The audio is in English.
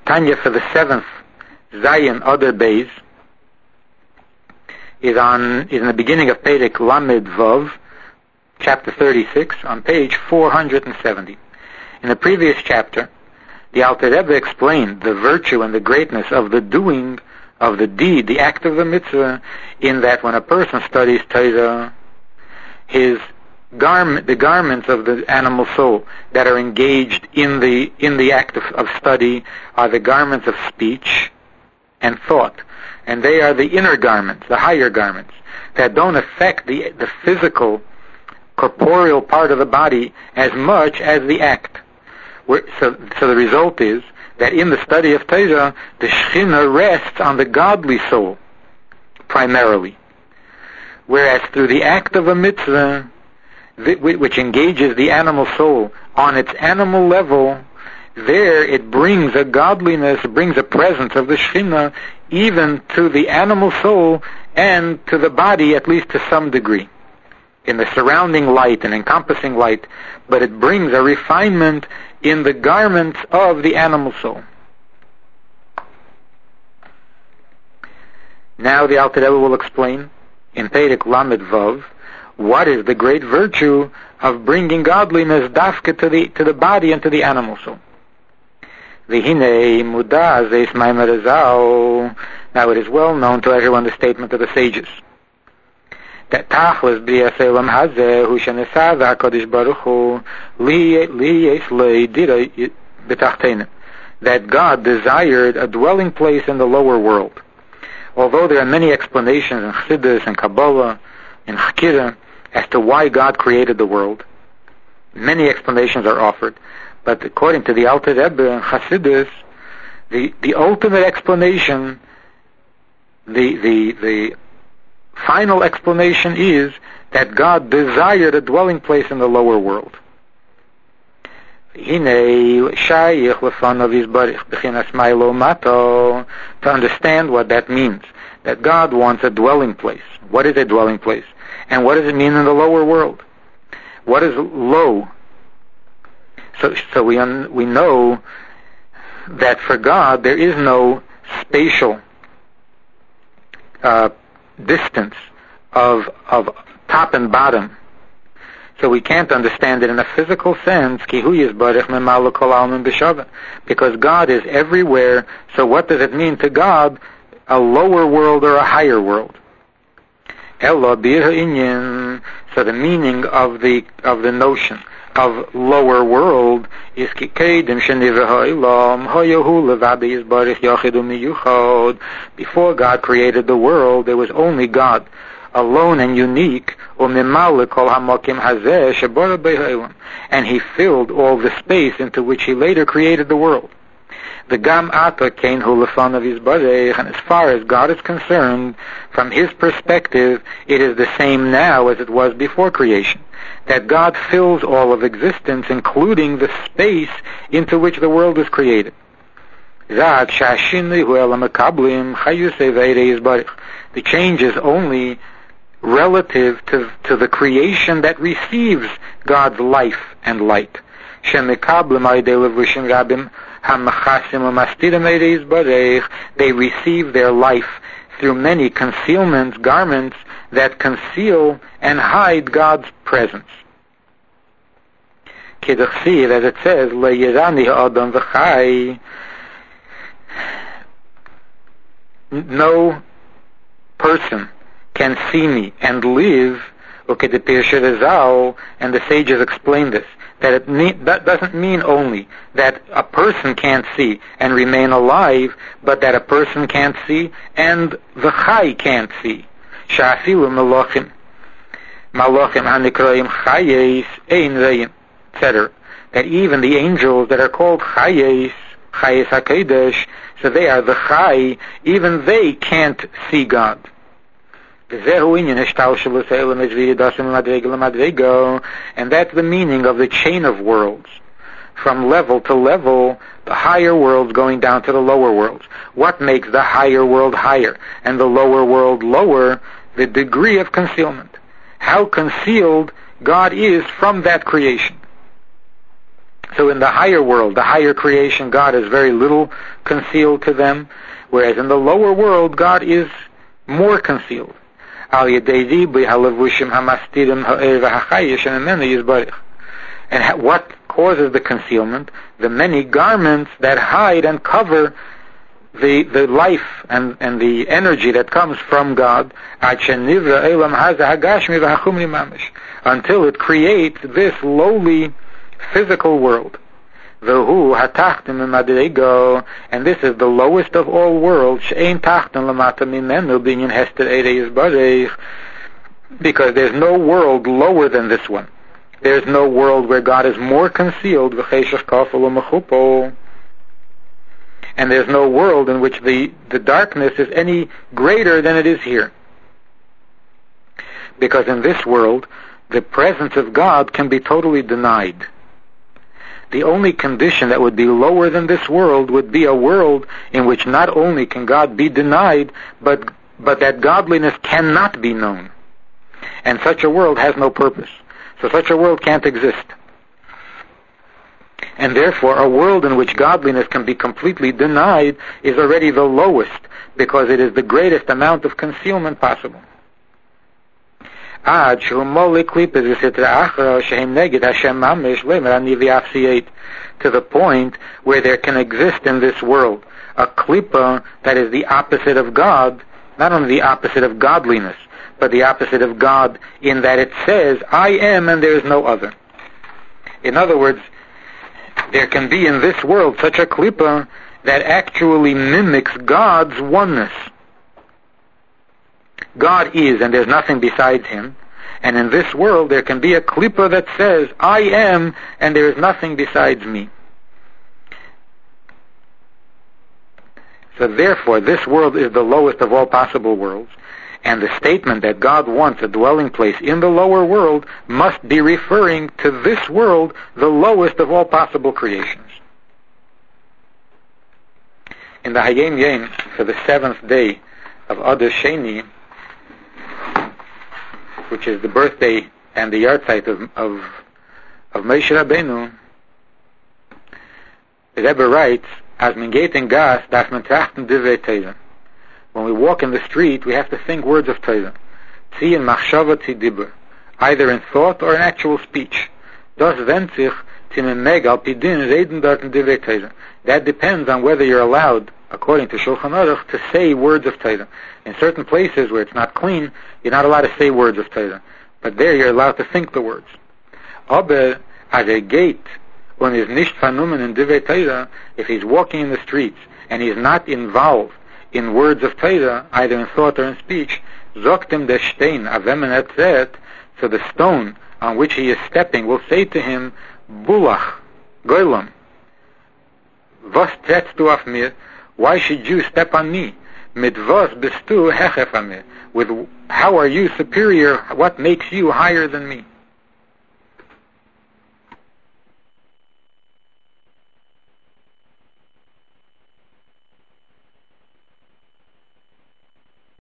Tanya for the 7th Zayin Oder Beis is in the beginning of Perek Lamed Vav, chapter 36, on page 470. In the previous chapter, the Alter Rebbe explained the virtue and the greatness of the doing of the deed, the act of the mitzvah, in that when a person studies Torah, the garments of the animal soul that are engaged in the act of study are the garments of speech and thought, and they are the inner garments, the higher garments, that don't affect the physical, corporeal part of the body as much as the act. So the result is that in the study of Torah, the Shekhinah rests on the godly soul, primarily. Whereas through the act of a mitzvah, which engages the animal soul on its animal level, there it brings a godliness, brings a presence of the Shekhinah even to the animal soul and to the body, at least to some degree, in the surrounding light and encompassing light, but it brings a refinement in the garments of the animal soul. Now the Alter Rebbe will explain in Perek Lamed Vav what is the great virtue of bringing godliness dafka to the body and to the animal soul. V'hinei muda zeis maimer ezau. Now it is well known to everyone the statement of the sages that Tachlis B'rias Olam Hazeh Hu Shenesa V'HaKadosh Baruch Hu Li Yesh Dira B'Tachtena, that God desired a dwelling place in the lower world. Although there are many explanations in Chassidus and Kabbalah and Chakira as to why God created the world, many explanations are offered. But according to the Alter Rebbe and Chassidus, the ultimate explanation, the final explanation is that God desired a dwelling place in the lower world. To understand what that means, that God wants a dwelling place. What is a dwelling place? And what does it mean in the lower world? What is low? So we know that for God there is no spatial distance of top and bottom. So we can't understand it in a physical sense, because God is everywhere. So what does it mean to God, a lower world or a higher world? So the meaning of the notion of lower world is before God created the world, there was only God, alone and unique, and he filled all the space into which he later created the world. And as far as God is concerned, from his perspective, it is the same now as it was before creation, that God fills all of existence, including the space into which the world is created. The change is only relative to the creation that receives God's life and light. They receive their life through many concealments, garments that conceal and hide God's presence. As it says, no person can see me and live, and the sages explain this, that that doesn't mean only that a person can't see and remain alive, but that a person can't see and the Chai can't see. Etc. That even the angels that are called Chayes HaKodesh, so they are the Chai, even they can't see God. And that's the meaning of the chain of worlds. From level to level, the higher worlds going down to the lower worlds. What makes the higher world higher and the lower world lower? The degree of concealment. How concealed God is from that creation. So in the higher world, the higher creation, God is very little concealed to them, whereas in the lower world, God is more concealed. And what causes the concealment? The many garments that hide and cover the life and the energy that comes from God, until it creates this lowly physical world. And this is the lowest of all worlds, because there's no world lower than this one. There's no world where God is more concealed, and there's no world in which the darkness is any greater than it is here. Because in this world, the presence of God can be totally denied. The only condition that would be lower than this world would be a world in which not only can God be denied, but that godliness cannot be known. And such a world has no purpose. So such a world can't exist. And therefore, a world in which godliness can be completely denied is already the lowest, because it is the greatest amount of concealment possible. To the point where there can exist in this world a klipa that is the opposite of God, not only the opposite of godliness, but the opposite of God in that it says, I am and there is no other. In other words, there can be in this world such a klipa that actually mimics God's oneness. God is and there's nothing besides Him. And in this world there can be a klipa that says, I am and there is nothing besides me. So therefore this world is the lowest of all possible worlds. And the statement that God wants a dwelling place in the lower world must be referring to this world, the lowest of all possible creations. In the Hayom Yom, for the 7th day of Adar Sheni, which is the birthday and the yahrzeit of Moshe Rabbeinu, the Rebbe writes, as man geht in gas, darf man trachten divrei Torah. When we walk in the street, we have to think words of Torah. Zi in machshava zi dibur, either in thought or in actual speech. Das wendt sich zi men meg al pidin reden dort in divrei Torah. That depends on whether you're allowed, according to Shulchan Aruch, to say words of Torah. In certain places where it's not clean, you're not allowed to say words of Torah. But there you're allowed to think the words. Aber as geht und is nicht vernommen in divrei Torah, if he's walking in the streets and he's not involved in words of Torah, either in thought or in speech, sagt ihm der Stein, so the stone on which he is stepping will say to him, Bulach, Goylam, was trittst du auf mir? Why should you step on me? Mit was bist du hechef an mir? With how are you superior? What makes you higher than me?